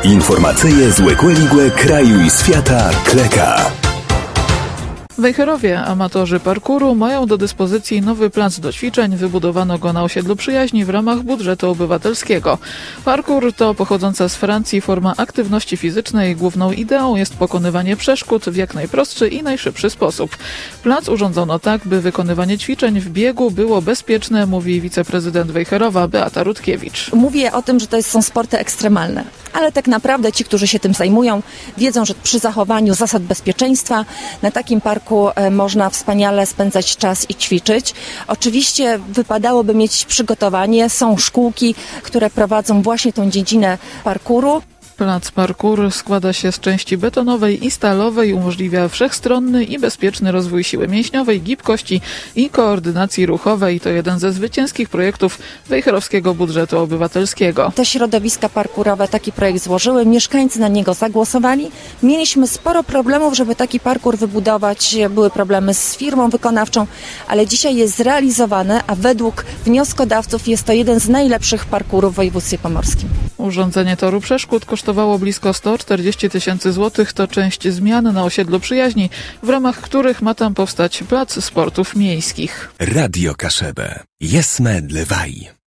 Informacyje z Łekłe kraju i świata Kleka. W Wejherowie amatorzy parkouru mają do dyspozycji nowy plac do ćwiczeń. Wybudowano go na osiedlu Przyjaźni w ramach budżetu obywatelskiego. Parkour to pochodząca z Francji forma aktywności fizycznej. Główną ideą jest pokonywanie przeszkód w jak najprostszy i najszybszy sposób. Plac urządzono tak, by wykonywanie ćwiczeń w biegu było bezpieczne, mówi wiceprezydent Wejherowa Beata Rutkiewicz. Mówię o tym, że to są sporty ekstremalne, ale tak naprawdę ci, którzy się tym zajmują, wiedzą, że przy zachowaniu zasad bezpieczeństwa na takim parku można wspaniale spędzać czas i ćwiczyć. Oczywiście wypadałoby mieć przygotowanie. Są szkółki, które prowadzą właśnie tą dziedzinę parkouru. Plac parkour składa się z części betonowej i stalowej, umożliwia wszechstronny i bezpieczny rozwój siły mięśniowej, gibkości i koordynacji ruchowej. To jeden ze zwycięskich projektów wejherowskiego budżetu obywatelskiego. Te środowiska parkurowe taki projekt złożyły, mieszkańcy na niego zagłosowali. Mieliśmy sporo problemów, żeby taki parkour wybudować. Były problemy z firmą wykonawczą, ale dzisiaj jest zrealizowany, a według wnioskodawców jest to jeden z najlepszych parkurów w województwie pomorskim. Urządzenie toru przeszkód kosztowało blisko 140 000 złotych. To część zmian na osiedlu Przyjaźni, w ramach których ma tam powstać plac sportów miejskich. Radio Kaszebę. Jesme Dlewaj.